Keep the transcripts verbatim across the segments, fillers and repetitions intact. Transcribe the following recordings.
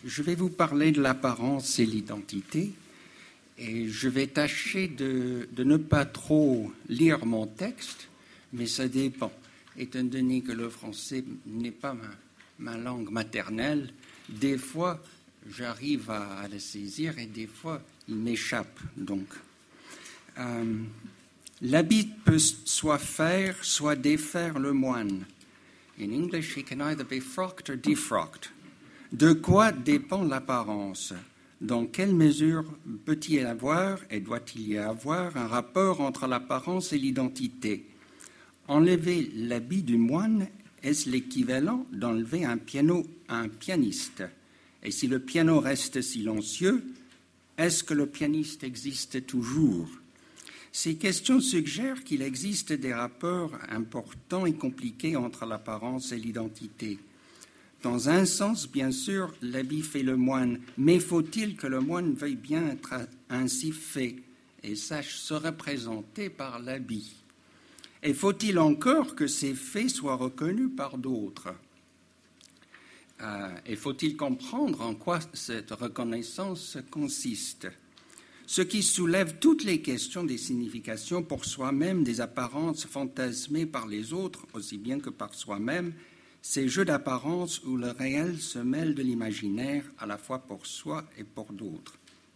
je vais vous parler de l'apparence et l'identité, et je vais tâcher de, de ne pas trop lire mon texte, mais ça dépend. Étant donné que le français n'est pas ma, ma langue maternelle, des fois j'arrive à, à le saisir et des fois il m'échappe. Donc, euh, l'habit peut soit faire, soit défaire le moine. In English, he can either be frocked or defrocked. De quoi dépend l'apparence? Dans quelle mesure peut-il y avoir et doit-il y avoir un rapport entre l'apparence et l'identité? Enlever l'habit du moine, est-ce l'équivalent d'enlever un piano à un pianiste? Et si le piano reste silencieux, est-ce que le pianiste existe toujours? Ces questions suggèrent qu'il existe des rapports importants et compliqués entre l'apparence et l'identité. Dans un sens, bien sûr, l'habit fait le moine, mais faut-il que le moine veuille bien être ainsi fait et sache se représenter par l'habit? Et faut-il encore que ces faits soient reconnus par d'autres? euh, Et faut-il comprendre en quoi cette reconnaissance consiste? Ce qui soulève toutes les questions des significations pour soi-même, des apparences fantasmées par les autres, aussi bien que par soi-même, ces jeux d'apparence où le réel se mêle de l'imaginaire, à la fois pour soi et pour d'autres.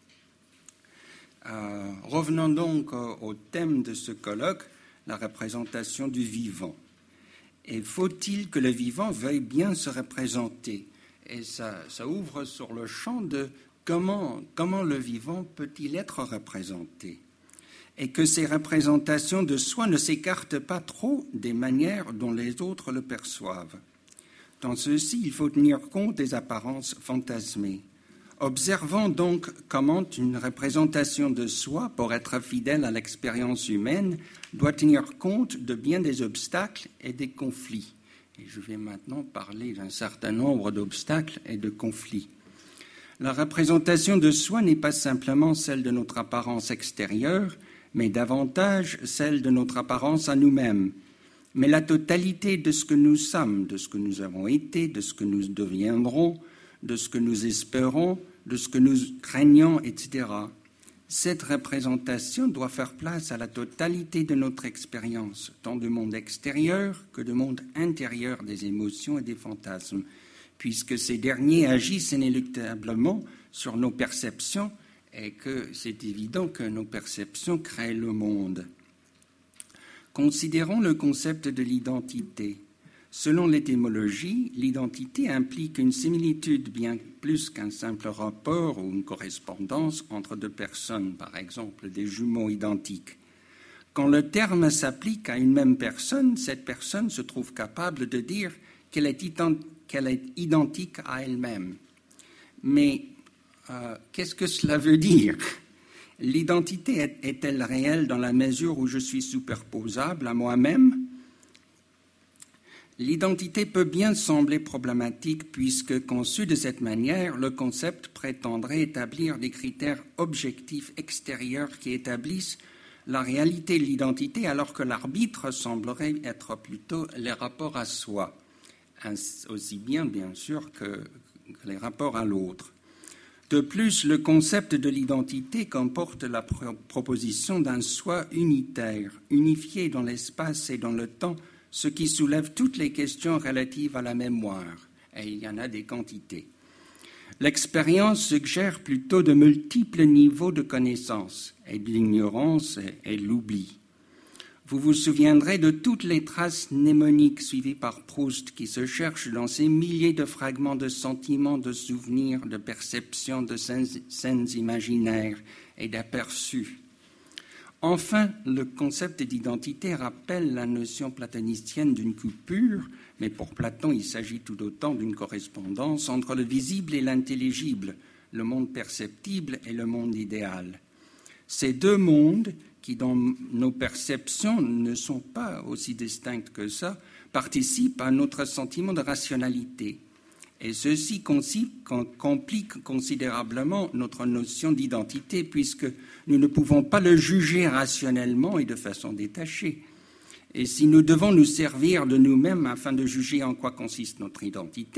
Euh, revenons donc au, au thème de ce colloque, la représentation du vivant. Et faut-il que le vivant veuille bien se représenter? Et ça, ça ouvre sur le champ de Comment, comment le vivant peut-il être représenté? Et que ces représentations de soi ne s'écartent pas trop des manières dont les autres le perçoivent. Dans ceci, il faut tenir compte des apparences fantasmées. Observons donc comment une représentation de soi, pour être fidèle à l'expérience humaine, doit tenir compte de bien des obstacles et des conflits. Et je vais maintenant parler d'un certain nombre d'obstacles et de conflits. La représentation de soi n'est pas simplement celle de notre apparence extérieure, mais davantage celle de notre apparence à nous-mêmes. Mais la totalité de ce que nous sommes, de ce que nous avons été, de ce que nous deviendrons, de ce que nous espérons, de ce que nous craignons, et cetera. Cette représentation doit faire place à la totalité de notre expérience, tant du monde extérieur que du monde intérieur des émotions et des fantasmes, puisque ces derniers agissent inéluctablement sur nos perceptions et que c'est évident que nos perceptions créent le monde. Considérons le concept de l'identité. Selon l'étymologie, l'identité implique une similitude bien plus qu'un simple rapport ou une correspondance entre deux personnes, par exemple des jumeaux identiques. Quand le terme s'applique à une même personne, cette personne se trouve capable de dire qu'elle est identique qu'elle est identique à elle-même. Mais euh, qu'est-ce que cela veut dire? L'identité est, est-elle réelle dans la mesure où je suis superposable à moi-même? L'identité peut bien sembler problématique puisque, conçu de cette manière, le concept prétendrait établir des critères objectifs extérieurs qui établissent la réalité de l'identité alors que l'arbitre semblerait être plutôt les rapports à soi. Aussi bien, bien sûr, que, que les rapports à l'autre. De plus, le concept de l'identité comporte la pro- proposition d'un soi unitaire, unifié dans l'espace et dans le temps, ce qui soulève toutes les questions relatives à la mémoire, et il y en a des quantités. L'expérience suggère plutôt de multiples niveaux de connaissance, et de l'ignorance et, et de l'oubli. Vous vous souviendrez de toutes les traces mnémoniques suivies par Proust qui se cherchent dans ces milliers de fragments de sentiments, de souvenirs, de perceptions, de scènes imaginaires et d'aperçus. Enfin, le concept d'identité rappelle la notion platonicienne d'une coupure, mais pour Platon, il s'agit tout autant d'une correspondance entre le visible et l'intelligible, le monde perceptible et le monde idéal. Ces deux mondes qui, dans nos perceptions, ne sont pas aussi distincts que ça, participent à notre sentiment de rationalité. Et ceci complique considérablement notre notion d'identité, puisque nous ne pouvons pas le juger rationnellement et de façon détachée. Et si nous devons nous servir de nous-mêmes afin de juger en quoi consiste notre identité,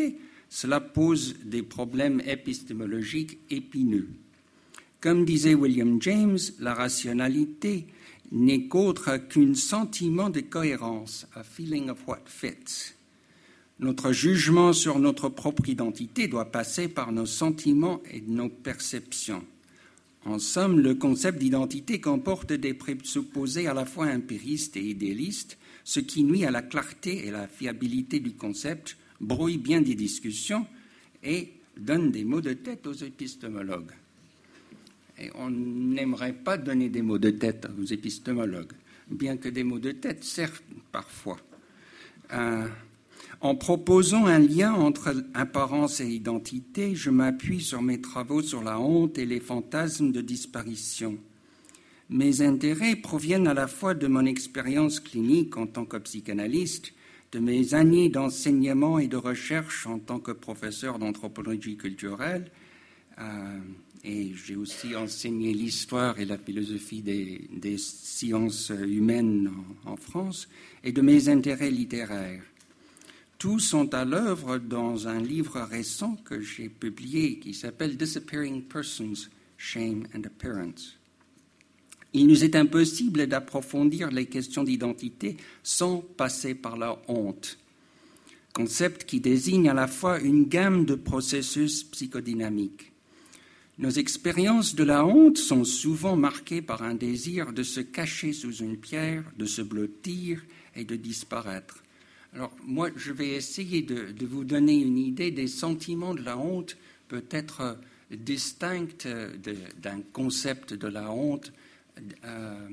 cela pose des problèmes épistémologiques épineux. Comme disait William James, la rationalité n'est qu'autre qu'un sentiment de cohérence, a feeling of what fits. Notre jugement sur notre propre identité doit passer par nos sentiments et nos perceptions. En somme, le concept d'identité comporte des présupposés à la fois empiristes et idéalistes, ce qui nuit à la clarté et la fiabilité du concept, brouille bien des discussions et donne des maux de tête aux épistémologues. Et on n'aimerait pas donner des maux de tête aux épistémologues, bien que des maux de tête servent parfois. Euh, En proposant un lien entre apparence et identité, je m'appuie sur mes travaux sur la honte et les fantasmes de disparition. Mes intérêts proviennent à la fois de mon expérience clinique en tant que psychanalyste, de mes années d'enseignement et de recherche en tant que professeur d'anthropologie culturelle, euh, et j'ai aussi enseigné l'histoire et la philosophie des, des sciences humaines en, en France, et de mes intérêts littéraires. Tous sont à l'œuvre dans un livre récent que j'ai publié qui s'appelle « Disappearing Persons, Shame and Appearance ». Il nous est impossible d'approfondir les questions d'identité sans passer par la honte, concept qui désigne à la fois une gamme de processus psychodynamiques. Nos expériences de la honte sont souvent marquées par un désir de se cacher sous une pierre, de se blottir et de disparaître. Alors, moi, je vais essayer de, de vous donner une idée des sentiments de la honte, peut-être distincts de, d'un concept de la honte, euh,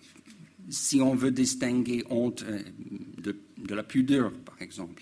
si on veut distinguer honte de, de la pudeur, par exemple.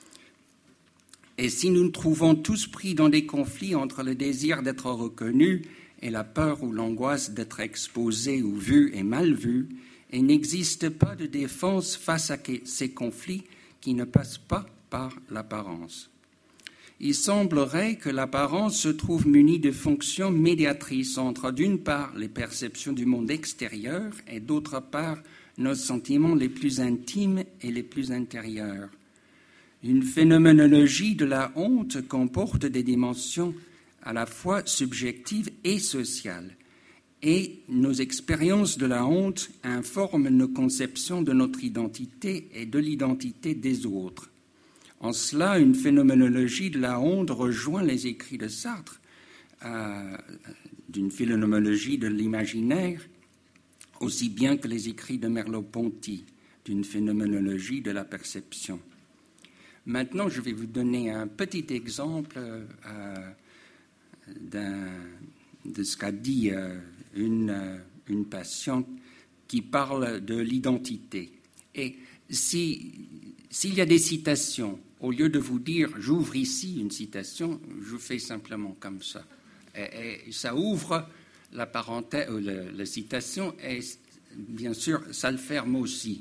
Et si nous nous trouvons tous pris dans des conflits entre le désir d'être reconnu et la peur ou l'angoisse d'être exposé ou vu et mal vu, il n'existe pas de défense face à ces conflits qui ne passent pas par l'apparence. Il semblerait que l'apparence se trouve munie de fonctions médiatrices entre, d'une part, les perceptions du monde extérieur et, d'autre part, nos sentiments les plus intimes et les plus intérieurs. Une phénoménologie de la honte comporte des dimensions à la fois subjectives et sociales. Et nos expériences de la honte informent nos conceptions de notre identité et de l'identité des autres. En cela, une phénoménologie de la honte rejoint les écrits de Sartre, euh, d'une phénoménologie de l'imaginaire, aussi bien que les écrits de Merleau-Ponty, d'une phénoménologie de la perception. Maintenant, je vais vous donner un petit exemple euh, d'un, de ce qu'a dit euh, une, euh, une patiente qui parle de l'identité. Et si, s'il y a des citations, au lieu de vous dire « j'ouvre ici une citation », je fais simplement comme ça. Et, et ça ouvre la parenthèse, ou la, la citation, et bien sûr, ça le ferme aussi.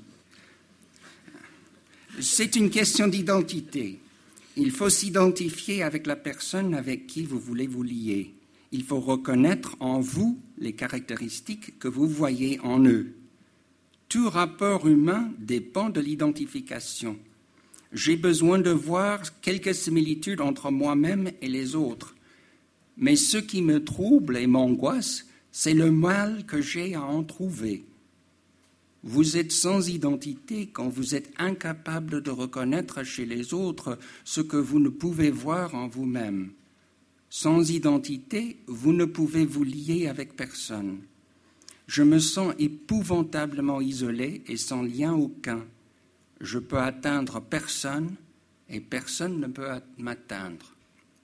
C'est une question d'identité. Il faut s'identifier avec la personne avec qui vous voulez vous lier. Il faut reconnaître en vous les caractéristiques que vous voyez en eux. Tout rapport humain dépend de l'identification. J'ai besoin de voir quelques similitudes entre moi-même et les autres. Mais ce qui me trouble et m'angoisse, c'est le mal que j'ai à en trouver. Vous êtes sans identité quand vous êtes incapable de reconnaître chez les autres ce que vous ne pouvez voir en vous-même. Sans identité, vous ne pouvez vous lier avec personne. Je me sens épouvantablement isolé et sans lien aucun. Je peux atteindre personne et personne ne peut m'atteindre.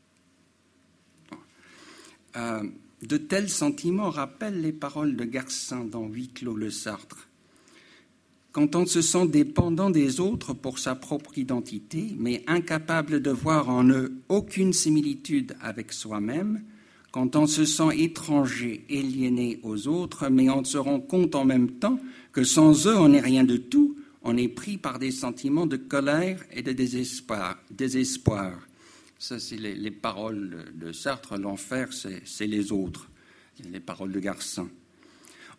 Euh, de tels sentiments rappellent les paroles de Garcin dans Huis clos le Sartre. Quand on se sent dépendant des autres pour sa propre identité, mais incapable de voir en eux aucune similitude avec soi-même, quand on se sent étranger, aliéné aux autres, mais on se rend compte en même temps que sans eux, on n'est rien de tout, on est pris par des sentiments de colère et de désespoir. désespoir. Ça, c'est les, les paroles de Sartre. L'enfer, c'est, c'est les autres, les paroles de Garcin.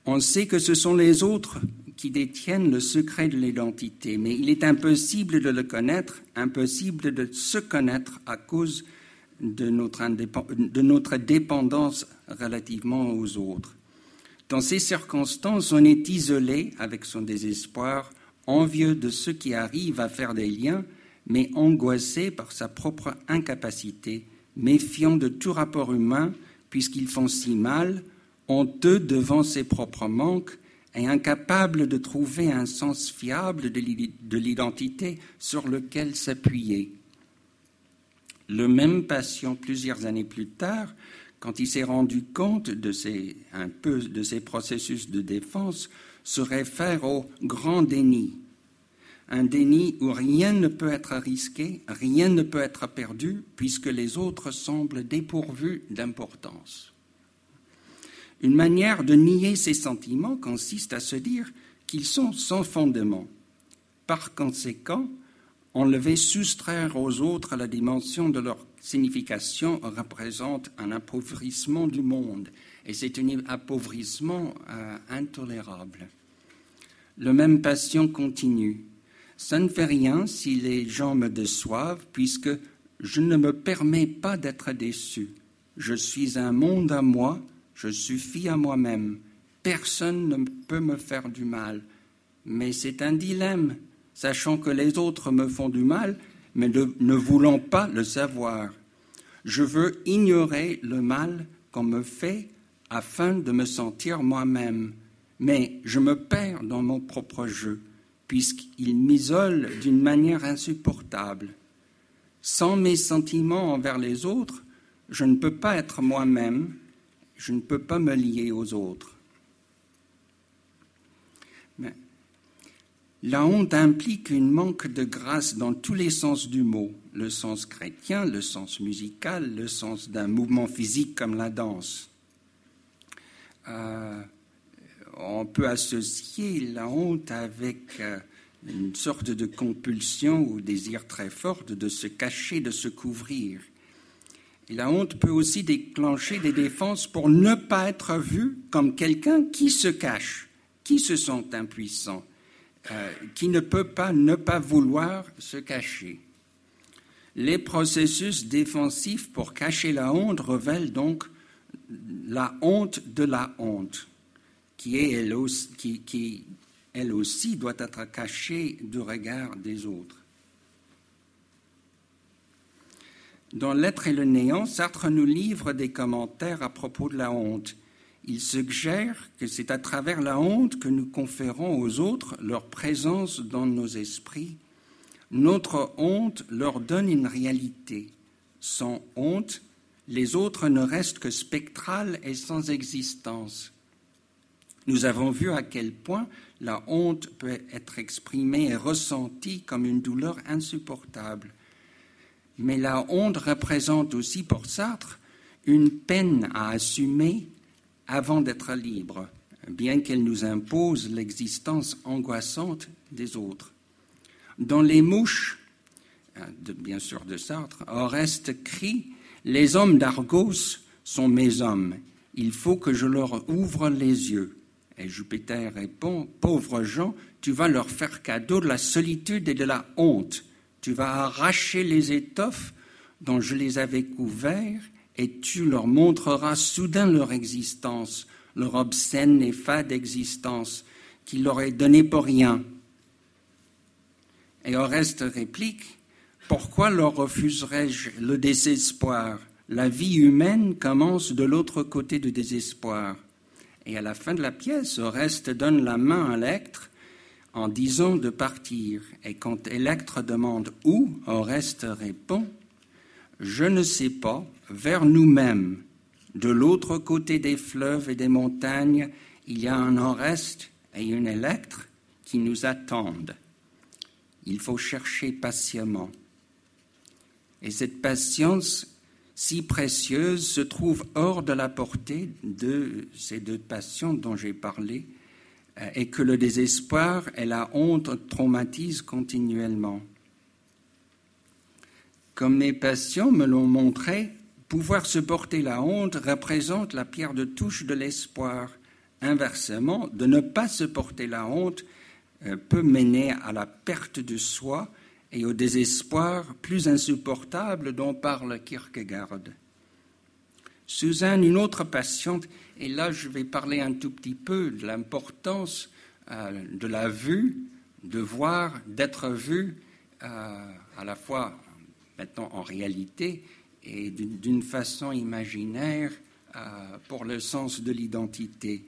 On sait que ce sont les autres qui détiennent le secret de l'identité, mais il est impossible de le connaître, impossible de se connaître à cause de notre, indép- de notre dépendance relativement aux autres. Dans ces circonstances, on est isolé avec son désespoir, envieux de ceux qui arrivent à faire des liens, mais angoissé par sa propre incapacité, méfiant de tout rapport humain puisqu'ils font si mal, honteux devant ses propres manques et incapable de trouver un sens fiable de l'identité sur lequel s'appuyer. Le même patient, plusieurs années plus tard, quand il s'est rendu compte de ces, un peu de ces processus de défense, se réfère au grand déni. Un déni où rien ne peut être risqué, rien ne peut être perdu, puisque les autres semblent dépourvus d'importance. Une manière de nier ces sentiments consiste à se dire qu'ils sont sans fondement. Par conséquent, enlever, soustraire aux autres la dimension de leur signification représente un appauvrissement du monde, et c'est un appauvrissement euh, intolérable. Le même patient continue. Ça ne fait rien si les gens me déçoivent, puisque je ne me permets pas d'être déçu. Je suis un monde à moi, je suffis à moi-même. Personne ne peut me faire du mal. Mais c'est un dilemme, sachant que les autres me font du mal, mais ne, ne voulant pas le savoir. Je veux ignorer le mal qu'on me fait afin de me sentir moi-même. Mais je me perds dans mon propre jeu, puisqu'il m'isole d'une manière insupportable. Sans mes sentiments envers les autres, je ne peux pas être moi-même, je ne peux pas me lier aux autres. Mais la honte implique une manque de grâce dans tous les sens du mot, le sens chrétien, le sens musical, le sens d'un mouvement physique comme la danse. Euh, on peut associer la honte avec euh, une sorte de compulsion ou désir très fort de se cacher, de se couvrir. Et la honte peut aussi déclencher des défenses pour ne pas être vu comme quelqu'un qui se cache, qui se sent impuissant, euh, qui ne peut pas ne pas vouloir se cacher. Les processus défensifs pour cacher la honte révèlent donc la honte de la honte, qui, est, elle, aussi, qui, qui, elle aussi doit être cachée du regard des autres. Dans L'être et le néant, Sartre nous livre des commentaires à propos de la honte. Il suggère que c'est à travers la honte que nous conférons aux autres leur présence dans nos esprits. Notre honte leur donne une réalité. Sans honte, les autres ne restent que spectrales et sans existence. Nous avons vu à quel point la honte peut être exprimée et ressentie comme une douleur insupportable. Mais la honte représente aussi pour Sartre une peine à assumer avant d'être libre, bien qu'elle nous impose l'existence angoissante des autres. Dans Les Mouches, de, bien sûr de Sartre, Oreste crie « Les hommes d'Argos sont mes hommes, il faut que je leur ouvre les yeux ». Et Jupiter répond « Pauvres gens, tu vas leur faire cadeau de la solitude et de la honte. Tu vas arracher les étoffes dont je les avais couverts et tu leur montreras soudain leur existence, leur obscène et fade existence, qui leur est donnée pour rien. » Et Oreste réplique « Pourquoi leur refuserais-je le désespoir ? La vie humaine commence de l'autre côté du désespoir. » Et à la fin de la pièce, Oreste donne la main à Electre en disant de partir. Et quand Electre demande « Où ?», Oreste répond « Je ne sais pas, vers nous-mêmes. De l'autre côté des fleuves et des montagnes, il y a un Oreste et une Electre qui nous attendent. Il faut chercher patiemment. » Et cette patience si précieuse se trouve hors de la portée de ces deux passions dont j'ai parlé, et que le désespoir et la honte traumatisent continuellement. Comme mes patients me l'ont montré, pouvoir supporter la honte représente la pierre de touche de l'espoir, Inversement, de ne pas se porter la honte euh, peut mener à la perte de soi et au désespoir plus insupportable dont parle Kierkegaard. Suzanne, une autre patiente, et là je vais parler un tout petit peu de l'importance euh, de la vue, de voir, d'être vu, euh, à la fois maintenant en réalité et d'une, d'une façon imaginaire euh, pour le sens de l'identité.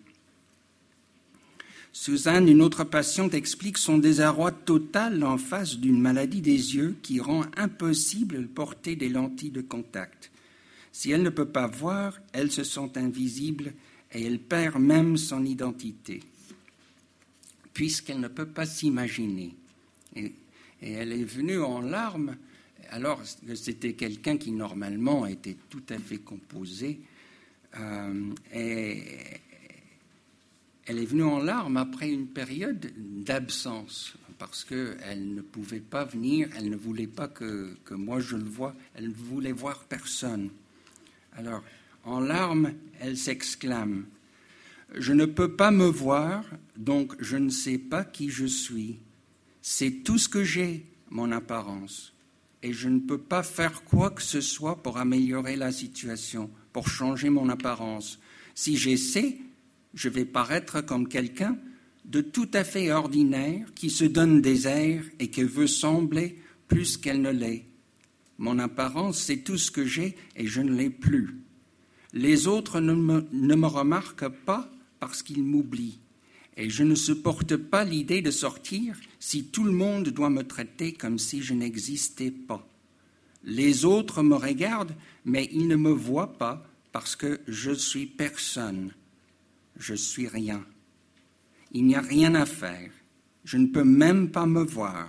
Suzanne, une autre patiente, explique son désarroi total en face d'une maladie des yeux qui rend impossible de porter des lentilles de contact. Si elle ne peut pas voir, elle se sent invisible et elle perd même son identité, puisqu'elle ne peut pas s'imaginer. Et, et elle est venue en larmes, alors que c'était quelqu'un qui normalement était tout à fait composé, euh, et elle est venue en larmes après une période d'absence, parce qu'elle ne pouvait pas venir, elle ne voulait pas que, que moi je le voie, elle ne voulait voir personne. Alors, en larmes, elle s'exclame « Je ne peux pas me voir, donc je ne sais pas qui je suis. C'est tout ce que j'ai, mon apparence, et je ne peux pas faire quoi que ce soit pour améliorer la situation, pour changer mon apparence. Si j'essaie, je vais paraître comme quelqu'un de tout à fait ordinaire qui se donne des airs et qui veut sembler plus qu'elle ne l'est. Mon apparence, c'est tout ce que j'ai et je ne l'ai plus. Les autres ne me, ne me remarquent pas parce qu'ils m'oublient. Et je ne supporte pas l'idée de sortir si tout le monde doit me traiter comme si je n'existais pas. Les autres me regardent, mais ils ne me voient pas parce que je suis personne. Je suis rien. Il n'y a rien à faire. Je ne peux même pas me voir.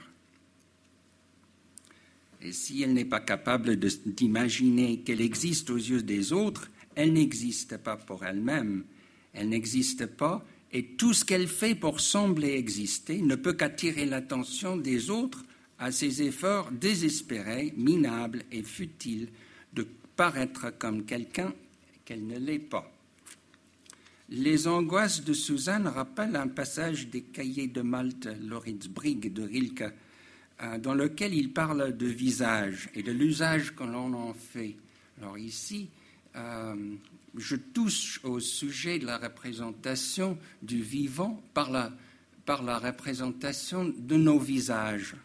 Et si elle n'est pas capable de, d'imaginer qu'elle existe aux yeux des autres, elle n'existe pas pour elle-même. Elle n'existe pas, et tout ce qu'elle fait pour sembler exister ne peut qu'attirer l'attention des autres à ses efforts désespérés, minables et futiles de paraître comme quelqu'un qu'elle ne l'est pas. Les angoisses de Suzanne rappellent un passage des Cahiers de Malte, Lauritz Brigg de Rilke, dans lequel il parle de visage et de l'usage que l'on en fait. Alors ici, euh, je touche au sujet de la représentation du vivant par la, par la représentation de nos visages.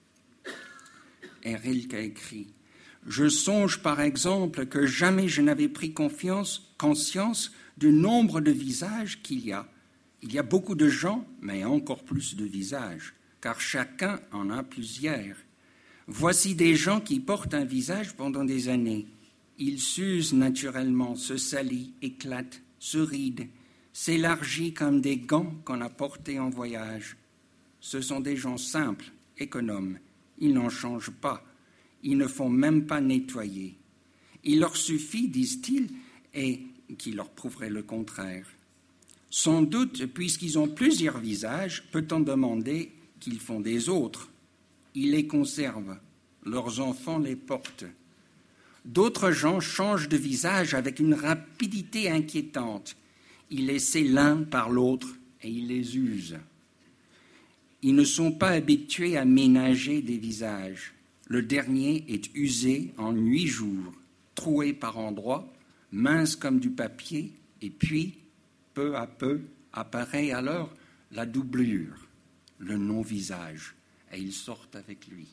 Et Rilke a écrit « Je songe par exemple que jamais je n'avais pris confiance, conscience du nombre de visages qu'il y a. Il y a beaucoup de gens, mais encore plus de visages, car chacun en a plusieurs. Voici des gens qui portent un visage pendant des années. Ils s'usent naturellement, se salissent, éclatent, se rident, s'élargissent comme des gants qu'on a portés en voyage. Ce sont des gens simples, économes. Ils n'en changent pas. Ils ne font même pas nettoyer. Il leur suffit, disent-ils, et qui leur prouverait le contraire. Sans doute, puisqu'ils ont plusieurs visages, peut-on demander qu'ils font des autres. Ils les conservent. Leurs enfants les portent. D'autres gens changent de visage avec une rapidité inquiétante. Ils essaient l'un par l'autre et ils les usent. Ils ne sont pas habitués à ménager des visages. Le dernier est usé en huit jours, troué par endroits, mince comme du papier, et puis, peu à peu, apparaît alors la doublure, le non-visage, et ils sortent avec lui.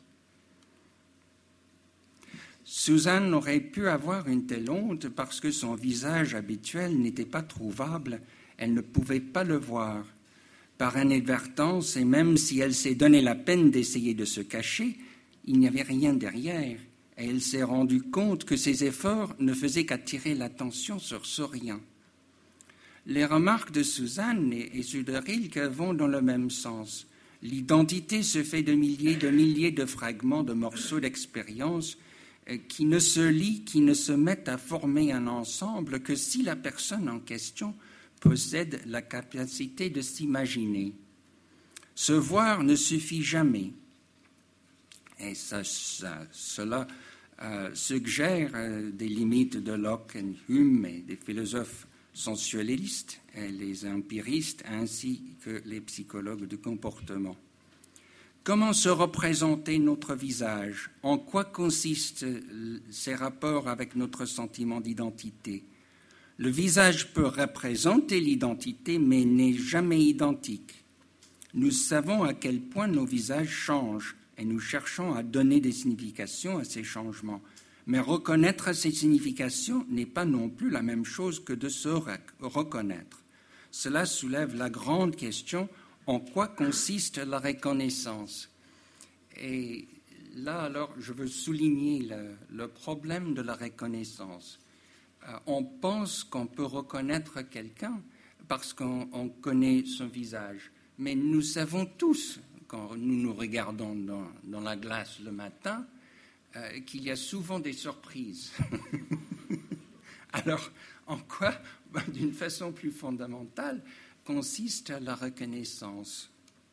Suzanne aurait pu avoir une telle honte parce que son visage habituel n'était pas trouvable, elle ne pouvait pas le voir. Par inadvertance, et même si elle s'est donné la peine d'essayer de se cacher, il n'y avait rien derrière, et elle s'est rendue compte que ses efforts ne faisaient qu'attirer l'attention sur ce rien. Les remarques de Suzanne et ceux de Rilke vont dans le même sens. L'identité se fait de milliers de milliers de fragments, de morceaux d'expérience qui ne se lient, qui ne se mettent à former un ensemble que si la personne en question possède la capacité de s'imaginer. Se voir ne suffit jamais. Et ça, ça, cela euh, suggère euh, des limites de Locke et Hume et des philosophes sensualistes, et les empiristes, ainsi que les psychologues du comportement. Comment se représenter notre visage? En quoi consistent ces rapports avec notre sentiment d'identité? Le visage peut représenter l'identité, mais n'est jamais identique. Nous savons à quel point nos visages changent et nous cherchons à donner des significations à ces changements. Mais reconnaître ces significations n'est pas non plus la même chose que de se reconnaître. Cela soulève la grande question: en quoi consiste la reconnaissance? Et là, alors, je veux souligner le, le problème de la reconnaissance. Euh, on pense qu'on peut reconnaître quelqu'un parce qu'on on connaît son visage. Mais nous savons tous, quand nous nous regardons dans, dans la glace le matin, euh, qu'il y a souvent des surprises. Alors, en quoi, ben, d'une façon plus fondamentale, consiste la reconnaissance?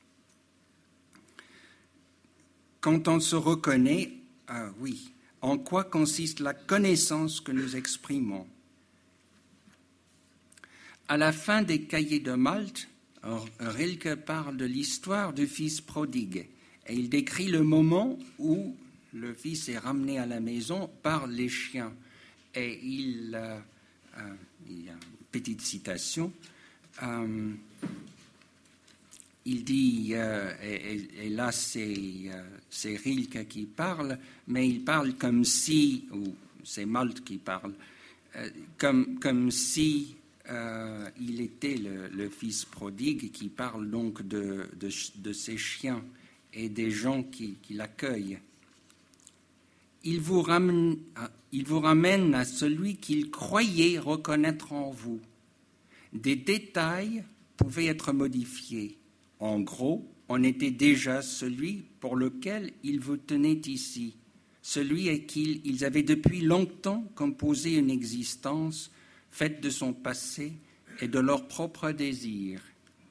Quand on se reconnaît, ah oui, en quoi consiste la connaissance que nous exprimons? À la fin des Cahiers de Malte, Rilke parle de l'histoire du fils prodigue et il décrit le moment où le fils est ramené à la maison par les chiens. Et il, euh, euh, il y a une petite citation. Euh, Il dit, euh, et, et là c'est, euh, c'est Rilke qui parle, mais il parle comme si, ou c'est Malte qui parle, euh, comme, comme si euh, il était le, le fils prodigue, qui parle donc de, de, de ses chiens et des gens qui, qui l'accueillent. Il vous ramène, il vous ramène à celui qu'il croyait reconnaître en vous. Des détails pouvaient être modifiés. En gros, on était déjà celui pour lequel ils vous tenaient ici, celui à qui ils avaient depuis longtemps composé une existence faite de son passé et de leurs propres désirs.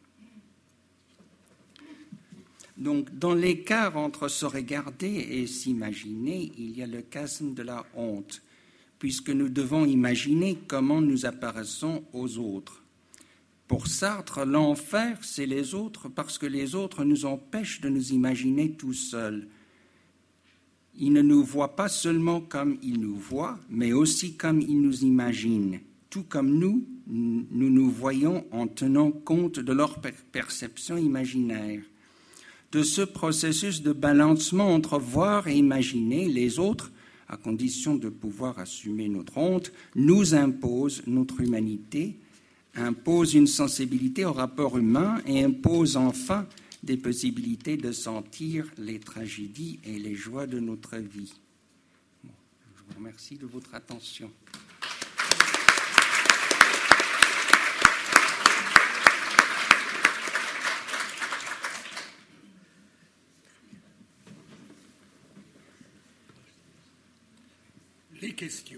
Donc, dans l'écart entre se regarder et s'imaginer, il y a le chasme de la honte, puisque nous devons imaginer comment nous apparaissons aux autres. Pour Sartre, l'enfer, c'est les autres parce que les autres nous empêchent de nous imaginer tout seuls. Ils ne nous voient pas seulement comme ils nous voient, mais aussi comme ils nous imaginent. Tout comme nous, nous nous voyons en tenant compte de leur perception imaginaire. De ce processus de balancement entre voir et imaginer, les autres, à condition de pouvoir assumer notre honte, nous imposent notre humanité, impose une sensibilité au rapport humain et impose enfin des possibilités de sentir les tragédies et les joies de notre vie. Bon, je vous remercie de votre attention. Les questions.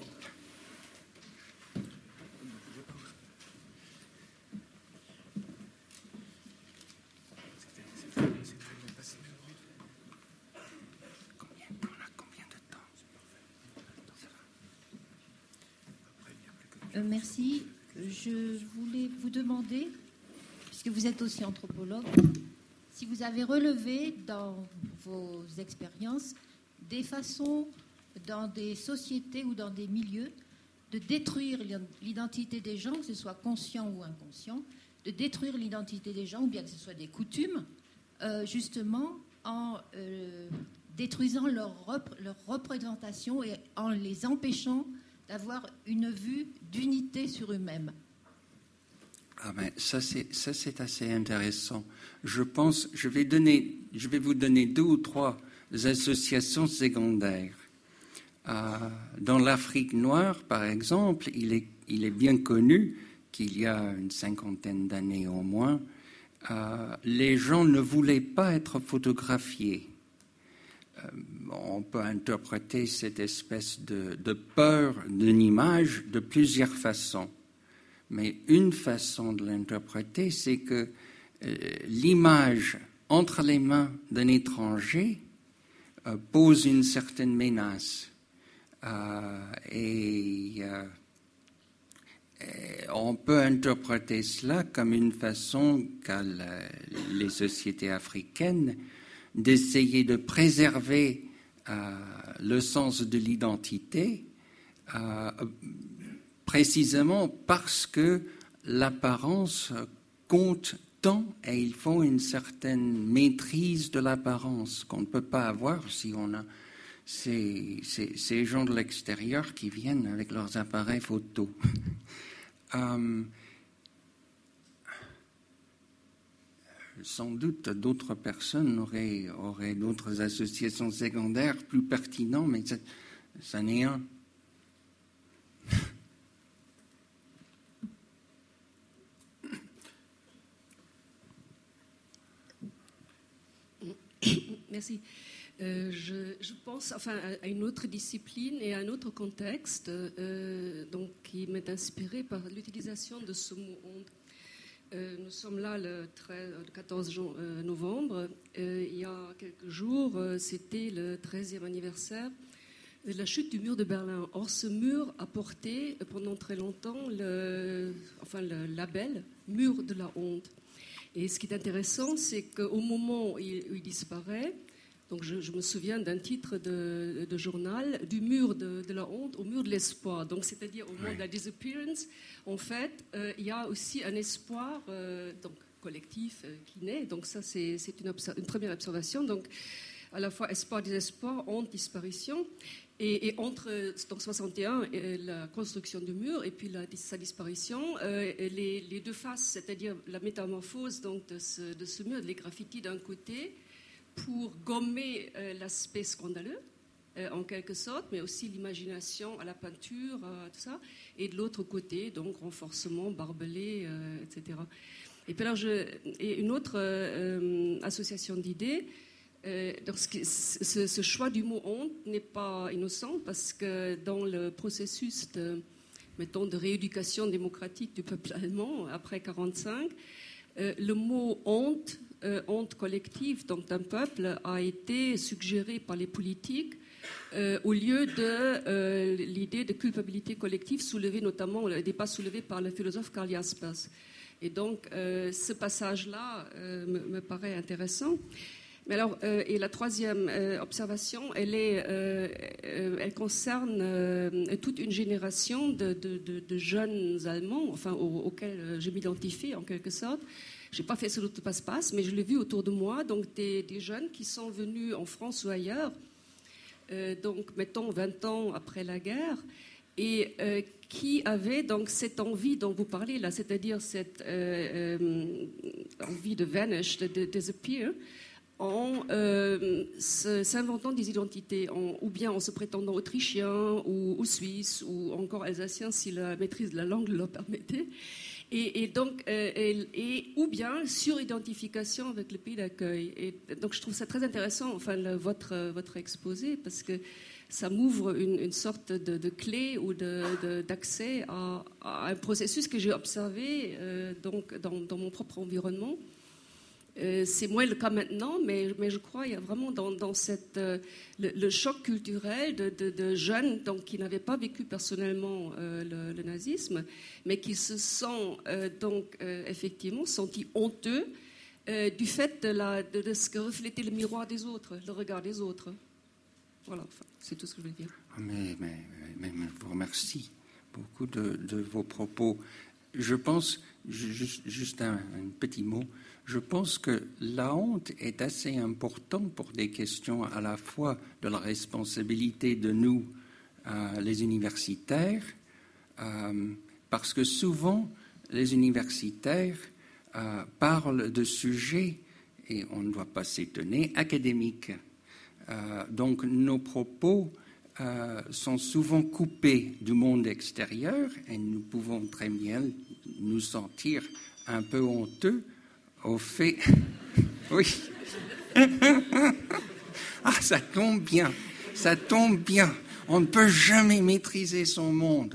Euh, merci. Je voulais vous demander, puisque vous êtes aussi anthropologue, si vous avez relevé dans vos expériences des façons, dans des sociétés ou dans des milieux, de détruire l'identité des gens, que ce soit conscient ou inconscient, de détruire l'identité des gens, ou bien que ce soit des coutumes, euh, justement en euh, détruisant leur, rep- leur représentation et en les empêchant d'avoir une vue d'unité sur eux-mêmes. Ah ben, ça, c'est, ça, c'est assez intéressant. Je pense, je vais, donner, je vais vous donner deux ou trois associations secondaires. Euh, dans l'Afrique noire, par exemple, il est, il est bien connu qu'il y a une cinquantaine d'années au moins, euh, les gens ne voulaient pas être photographiés. Euh, on peut interpréter cette espèce de, de peur d'une image de plusieurs façons. Mais une façon de l'interpréter, c'est que euh, l'image entre les mains d'un étranger euh, pose une certaine menace. Euh, et, euh, on peut interpréter cela comme une façon qu'a les sociétés africaines d'essayer de préserver euh, le sens de l'identité, euh, précisément parce que l'apparence compte tant et il faut une certaine maîtrise de l'apparence qu'on ne peut pas avoir si on a ces, ces, ces gens de l'extérieur qui viennent avec leurs appareils photo. euh, Sans doute, d'autres personnes auraient, auraient d'autres associations secondaires plus pertinentes, mais ça, ça n'est un. Merci. Euh, je, je pense enfin, à une autre discipline et à un autre contexte euh, donc, qui m'est inspiré par l'utilisation de ce mot « honte ». Euh, nous sommes là le, treize, le quatorze novembre. Euh, il y a quelques jours, euh, c'était le treizième anniversaire de la chute du mur de Berlin. Or, ce mur a porté pendant très longtemps le, enfin, le label « mur de la honte ». Et ce qui est intéressant, c'est qu'au moment où il, où il disparaît, donc je, je me souviens d'un titre de, de journal, du mur de, de la honte au mur de l'espoir. Donc, c'est-à-dire au moment oui. de la disappearance, en fait, euh, il y a aussi un espoir euh, donc, collectif euh, qui naît. Donc ça, c'est, c'est une, observ- une première observation. Donc, à la fois espoir, désespoir, honte, disparition. Et, et entre donc, soixante et un, et la construction du mur et puis la, sa disparition, euh, les, les deux faces, c'est-à-dire la métamorphose donc, de, ce, de ce mur, les graffitis d'un côté, pour gommer euh, l'aspect scandaleux, euh, en quelque sorte, mais aussi l'imagination à la peinture, euh, tout ça, et de l'autre côté, donc renforcement, barbelé, euh, et cetera. Et puis alors, je, et une autre euh, association d'idées, euh, donc ce, ce choix du mot honte n'est pas innocent, parce que dans le processus de, mettons, de rééducation démocratique du peuple allemand, après quarante-cinq, euh, le mot honte, Euh, honte collective donc d'un peuple a été suggérée par les politiques euh, au lieu de euh, l'idée de culpabilité collective soulevée notamment, le débat soulevé par le philosophe Karl Jaspers. Et donc euh, ce passage-là euh, me, me paraît intéressant. Mais alors, euh, et la troisième euh, observation, elle, est, euh, euh, elle concerne euh, toute une génération de, de, de, de jeunes Allemands, enfin aux, auxquels je m'identifie en quelque sorte. Je n'ai pas fait ce que passe passe, mais je l'ai vu autour de moi, donc des, des jeunes qui sont venus en France ou ailleurs, euh, donc mettons vingt ans après la guerre, et euh, qui avaient donc cette envie dont vous parlez là, c'est-à-dire cette euh, euh, envie de vanish, de, de disappear, en euh, se, s'inventant des identités, en, ou bien en se prétendant autrichien ou, ou suisse, ou encore alsacien si la maîtrise de la langue le permettait. Et, et donc, euh, et, et, ou bien suridentification avec le pays d'accueil. Et donc, je trouve ça très intéressant, enfin, le, votre, votre exposé, parce que ça m'ouvre une, une sorte de, de clé ou de, de, d'accès à, à un processus que j'ai observé euh, donc, dans, dans mon propre environnement. Euh, c'est moins le cas maintenant, mais, mais je crois qu'il y a vraiment dans, dans cette, euh, le, le choc culturel de, de, de jeunes donc, qui n'avaient pas vécu personnellement euh, le, le nazisme, mais qui se sont euh, donc euh, effectivement sentis honteux euh, du fait de, la, de, de ce que reflétait le miroir des autres, le regard des autres. Voilà, enfin, c'est tout ce que je voulais dire. Mais, mais, mais, mais je vous remercie beaucoup de, de vos propos. Je pense, juste, juste un, un petit mot, je pense que la honte est assez importante pour des questions à la fois de la responsabilité de nous, euh, les universitaires, euh, parce que souvent, les universitaires euh, parlent de sujets, et on ne doit pas s'étonner, académiques. Euh, donc, nos propos euh, sont souvent coupés du monde extérieur, et nous pouvons très bien nous sentir un peu honteux au fait... Oui. Ah, ça tombe bien. Ça tombe bien. On ne peut jamais maîtriser son monde.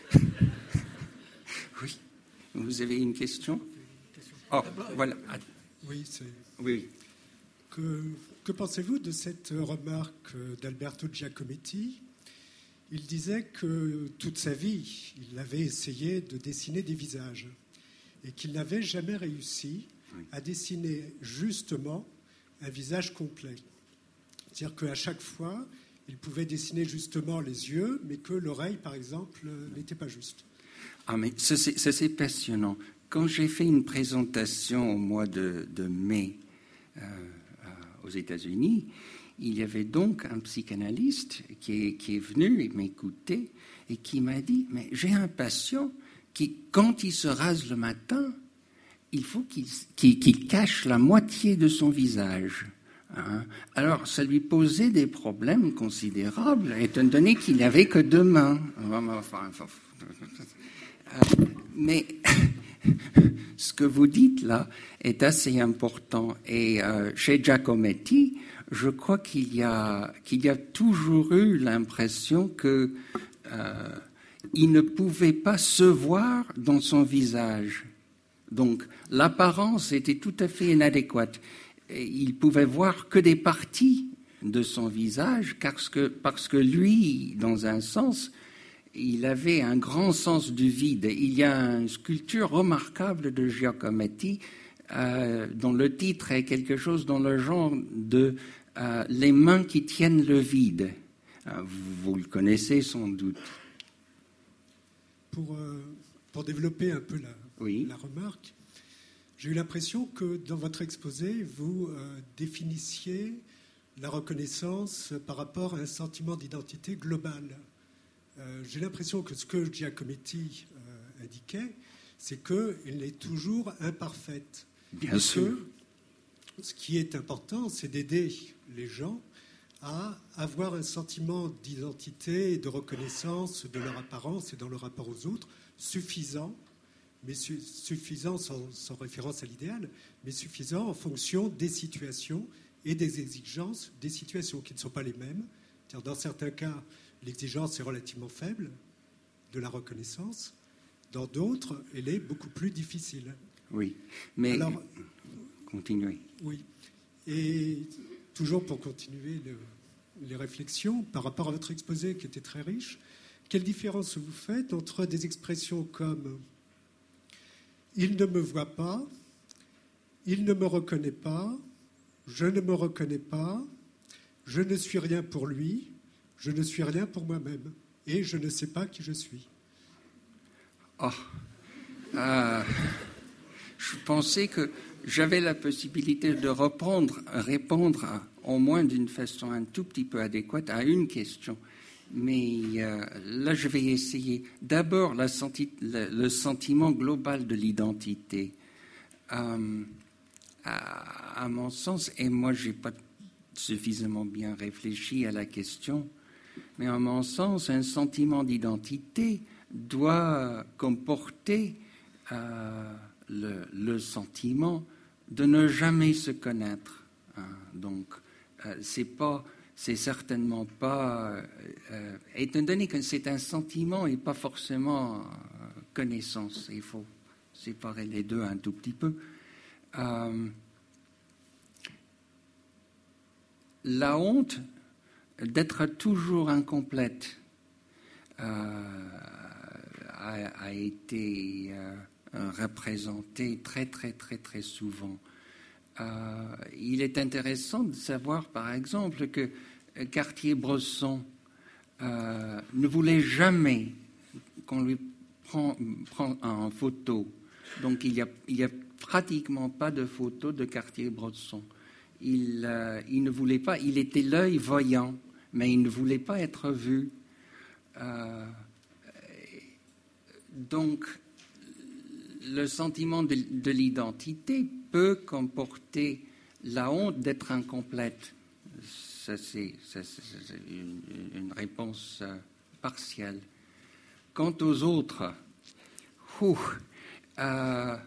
Oui. Vous avez une question? Oh, voilà. Oui, c'est... Oui. Que, que pensez-vous de cette remarque d'Alberto Giacometti il disait que toute sa vie, il avait essayé de dessiner des visages et qu'il n'avait jamais réussi à dessiner justement un visage complet. C'est-à-dire qu'à chaque fois, il pouvait dessiner justement les yeux, mais que l'oreille, par exemple, n'était pas juste. Ah, mais ça, c'est, ça, c'est passionnant. Quand j'ai fait une présentation au mois de, de mai euh, aux États-Unis, il y avait donc un psychanalyste qui est, qui est venu m'écouter et qui m'a dit « Mais j'ai un patient qui, quand il se rase le matin, il faut qu'il, qu'il, qu'il cache la moitié de son visage. Hein. Alors, ça lui posait des problèmes considérables, étant donné qu'il n'avait que deux mains. Enfin, enfin, euh, mais ce que vous dites là est assez important. Et euh, chez Giacometti, je crois qu'il y a, qu'il y a toujours eu l'impression que euh, il ne pouvait pas se voir dans son visage. Donc, l'apparence était tout à fait inadéquate. Il pouvait voir que des parties de son visage parce que, parce que lui, dans un sens, il avait un grand sens du vide. Il y a une sculpture remarquable de Giacometti euh, dont le titre est quelque chose dans le genre de euh, « Les mains qui tiennent le vide ». Euh, vous, vous le connaissez sans doute. Pour, euh, pour développer un peu la, oui. la remarque, j'ai eu l'impression que dans votre exposé, vous euh, définissiez la reconnaissance par rapport à un sentiment d'identité global. Euh, j'ai l'impression que ce que Giacometti euh, indiquait, c'est qu'elle est toujours imparfaite. Bien sûr. Que ce qui est important, c'est d'aider les gens à avoir un sentiment d'identité et de reconnaissance de leur apparence et dans le rapport aux autres suffisant, mais su- suffisant sans, sans référence à l'idéal, mais suffisant en fonction des situations et des exigences des situations qui ne sont pas les mêmes. C'est-à-dire, dans certains cas, l'exigence est relativement faible de la reconnaissance. Dans d'autres, elle est beaucoup plus difficile. Oui, mais Alors, continuez. Oui, et toujours pour continuer le, les réflexions par rapport à votre exposé qui était très riche, quelle différence vous faites entre des expressions comme « il ne me voit pas »,« il ne me reconnaît pas »,« je ne me reconnais pas »,« je ne suis rien pour lui »,« je ne suis rien pour moi-même » et « je ne sais pas qui je suis ». Oh, euh, je pensais que j'avais la possibilité de reprendre, répondre à, au moins d'une façon un tout petit peu adéquate à une question. Mais euh, là, je vais essayer. D'abord, la senti- le, le sentiment global de l'identité. Euh, à, à mon sens, et moi, je n'ai pas suffisamment bien réfléchi à la question, mais à mon sens, un sentiment d'identité doit comporter euh, le, le sentiment de ne jamais se connaître. Hein. Donc, euh, c'est pas, c'est certainement pas, euh, étant donné que c'est un sentiment et pas forcément euh, connaissance, il faut séparer les deux un tout petit peu. Euh, la honte d'être toujours incomplète euh, a, a été euh, représentée très, très, très, très souvent. Euh, il est intéressant de savoir, par exemple, que Cartier-Bresson euh, ne voulait jamais qu'on lui prend, prend en photo. Donc, il n'y a, il y a pratiquement pas de photos de Cartier-Bresson. Il, euh, il ne voulait pas, il était l'œil voyant, mais il ne voulait pas être vu. Euh, donc, le sentiment de, de l'identité peut comporter la honte d'être incomplète. Ça, c'est, ça, c'est, c'est une, une réponse euh, partielle. Quant aux autres, ouh, euh,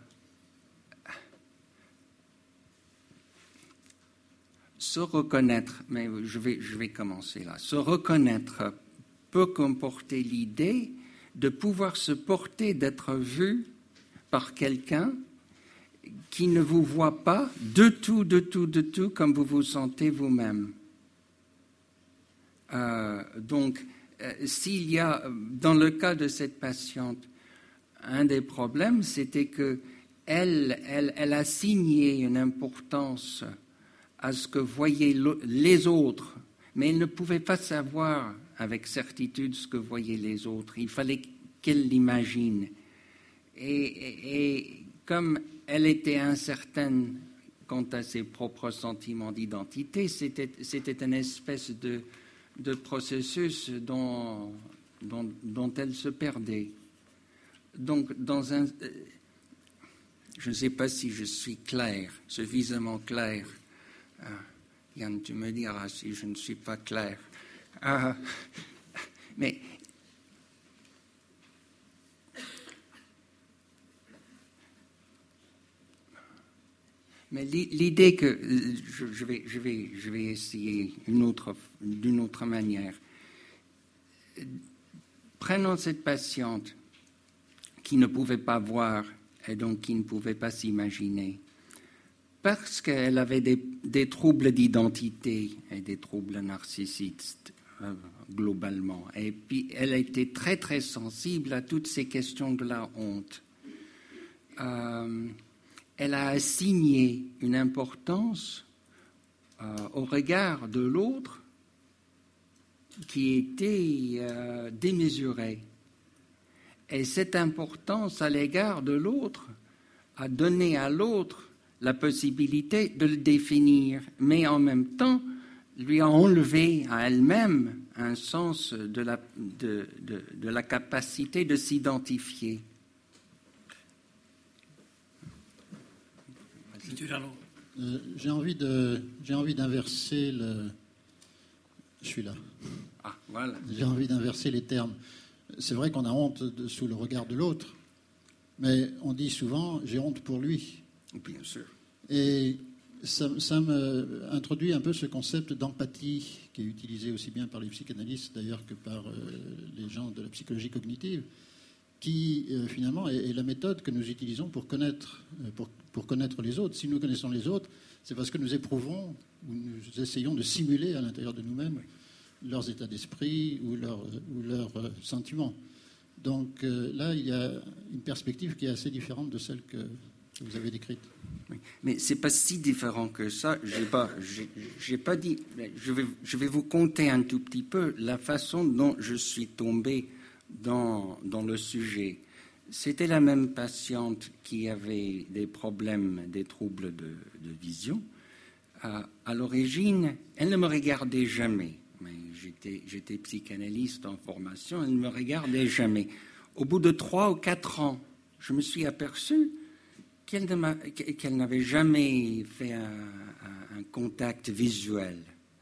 se reconnaître, mais je vais, je vais commencer là, se reconnaître peut comporter l'idée de pouvoir se porter, d'être vu par quelqu'un qui ne vous voit pas de tout, de tout, de tout, comme vous vous sentez vous-même. Euh, donc, euh, s'il y a, dans le cas de cette patiente, un des problèmes, c'était que elle, elle, elle a assigné une importance à ce que voyaient les autres, mais elle ne pouvait pas savoir avec certitude ce que voyaient les autres. Il fallait qu'elle l'imagine. Et, et, et comme elle était incertaine quant à ses propres sentiments d'identité, c'était, c'était une espèce de, de processus dont, dont, dont elle se perdait. Donc, dans un, je ne sais pas si je suis clair, suffisamment clair. Uh, Yann, tu me diras si je ne suis pas clair. Uh, mais Mais l'idée que je vais, je vais, je vais essayer une autre, d'une autre manière. Prenons cette patiente qui ne pouvait pas voir et donc qui ne pouvait pas s'imaginer, parce qu'elle avait des, des troubles d'identité et des troubles narcissistes euh, globalement. Et puis elle était très très sensible à toutes ces questions de la honte. Euh, Elle a assigné une importance euh, au regard de l'autre qui était euh, démesurée. Et cette importance à l'égard de l'autre a donné à l'autre la possibilité de le définir, mais en même temps lui a enlevé à elle-même un sens de la, de, de, de la capacité de s'identifier. Euh, j'ai envie de, j'ai envie d'inverser le. Je suis là. Ah, voilà. J'ai envie d'inverser les termes. C'est vrai qu'on a honte de, sous le regard de l'autre, mais on dit souvent j'ai honte pour lui. Bien sûr. Et ça, ça me introduit un peu ce concept d'empathie qui est utilisé aussi bien par les psychanalystes d'ailleurs que par euh, les gens de la psychologie cognitive, qui euh, finalement est, est la méthode que nous utilisons pour connaître, euh, pour, pour connaître les autres. Si nous connaissons les autres, c'est parce que nous éprouvons ou nous essayons de simuler à l'intérieur de nous-mêmes leurs états d'esprit ou leurs, ou leurs euh, sentiments. Donc euh, là, il y a une perspective qui est assez différente de celle que, que vous avez décrite. Oui, mais c'est pas si différent que ça. J'ai pas, j'ai, j'ai pas dit. Je vais, je vais vous conter un tout petit peu la façon dont je suis tombé Dans, dans le sujet. C'était la même patiente qui avait des problèmes, des troubles de, de vision. À, à l'origine, elle ne me regardait jamais. Mais j'étais, j'étais psychanalyste en formation, elle ne me regardait jamais. Au bout de trois ou quatre ans, je me suis aperçu qu'elle, ne m'a, qu'elle n'avait jamais fait un, un, un contact visuel.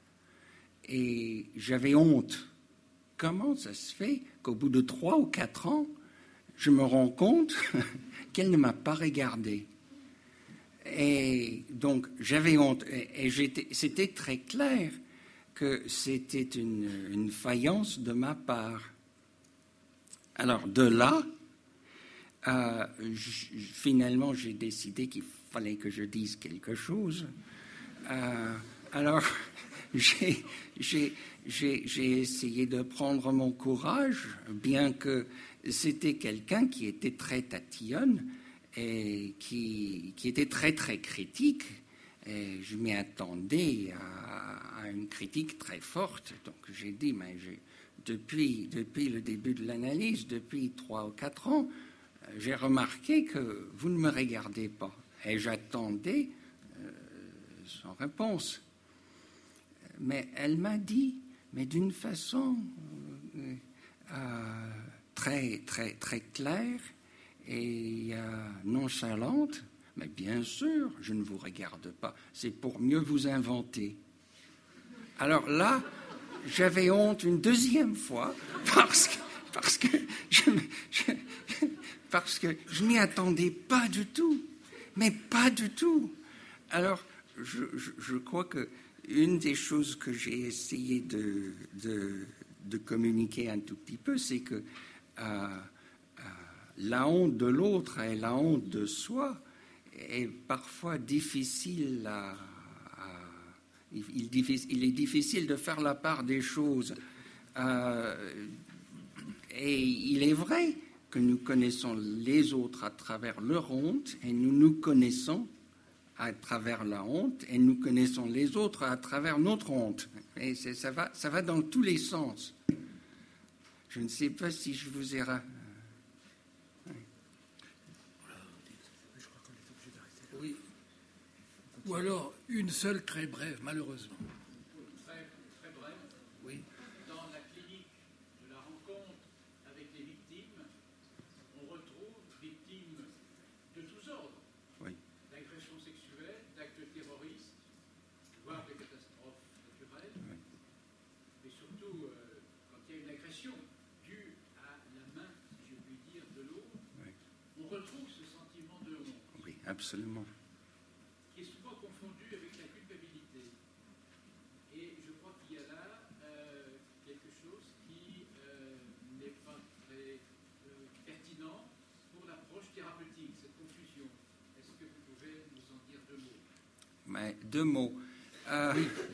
Et j'avais honte. Comment ça se fait qu'au bout de trois ou quatre ans, je me rends compte qu'elle ne m'a pas regardé? Et donc, j'avais honte. Et, et j'étais, c'était très clair que c'était une, une faïence de ma part. Alors, de là, euh, j- finalement, j'ai décidé qu'il fallait que je dise quelque chose. Euh, alors, j'ai... j'ai J'ai, j'ai essayé de prendre mon courage, bien que c'était quelqu'un qui était très tatillonne et qui, qui était très, très critique. Et je m'y attendais à, à une critique très forte. Donc j'ai dit, mais j'ai, depuis, depuis le début de l'analyse, depuis trois ou quatre ans, j'ai remarqué que vous ne me regardez pas. Et j'attendais euh, sans réponse. Mais elle m'a dit, mais d'une façon euh, euh, très, très, très claire et euh, nonchalante. Mais bien sûr, je ne vous regarde pas. C'est pour mieux vous inventer. Alors là, j'avais honte une deuxième fois parce que, parce que je, je, parce que je n'y attendais pas du tout. Mais pas du tout. Alors, je, je, je crois que une des choses que j'ai essayé de, de, de communiquer un tout petit peu, c'est que euh, euh, la honte de l'autre et la honte de soi est parfois difficile à... à il, il, il est difficile de faire la part des choses. Euh, et il est vrai que nous connaissons les autres à travers leur honte, et nous nous connaissons à travers la honte, et nous connaissons les autres à travers notre honte. Et c'est, ça va, ça va dans tous les sens. Je ne sais pas si je vous ai... ra- Oui. Ou alors une seule très brève, malheureusement. Très, très bref. Oui. Dans la clinique de la rencontre avec les victimes, on retrouve victimes de tous ordres. Oui. D'agressions sexuelles, d'actes terroristes, voire de catastrophes naturelles. Oui. Mais surtout, euh, quand il y a une agression due à la main, si je puis dire, de l'autre, Oui. on retrouve ce sentiment de honte, Oui, absolument. qui est souvent confondu avec la culpabilité. Et je crois qu'il y a là euh, quelque chose qui euh, n'est pas très euh, pertinent pour l'approche thérapeutique, cette confusion. Est-ce que vous pouvez nous en dire deux mots? Mais deux mots. Euh,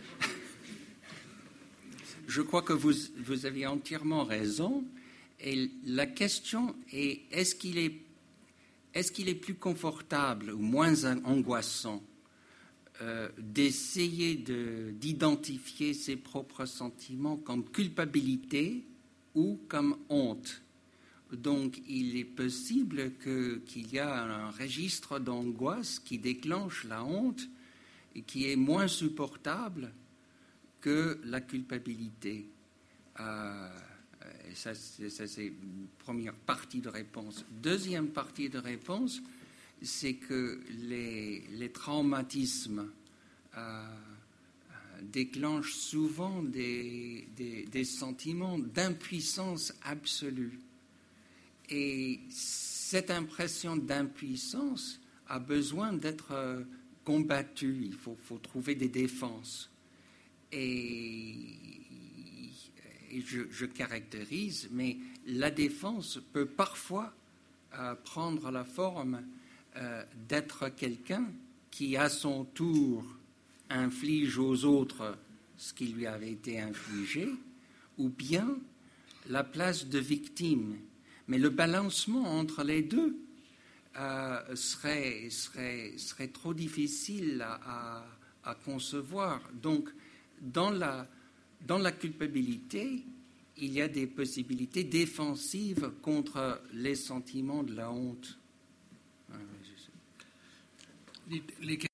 je crois que vous, vous avez entièrement raison. Et la question est, est-ce qu'il est, est-ce qu'il est plus confortable ou moins angoissant euh, d'essayer de, d'identifier ses propres sentiments comme culpabilité ou comme honte? Donc, il est possible que, qu'il y a un registre d'angoisse qui déclenche la honte et qui est moins supportable que la culpabilité. Euh, et ça, c'est, ça, c'est une première partie de réponse. Deuxième partie de réponse, c'est que les, les traumatismes euh, déclenchent souvent des, des, des sentiments d'impuissance absolue. Et cette impression d'impuissance a besoin d'être euh, combattue. Il faut, faut trouver des défenses. Et, et je, je caractérise, mais la défense peut parfois euh, prendre la forme euh, d'être quelqu'un qui, à son tour, inflige aux autres ce qui lui avait été infligé, ou bien la place de victime. Mais le balancement entre les deux euh, serait, serait, serait trop difficile à, à, à concevoir. Donc, dans la, dans la culpabilité, il y a des possibilités défensives contre les sentiments de la honte. Les, les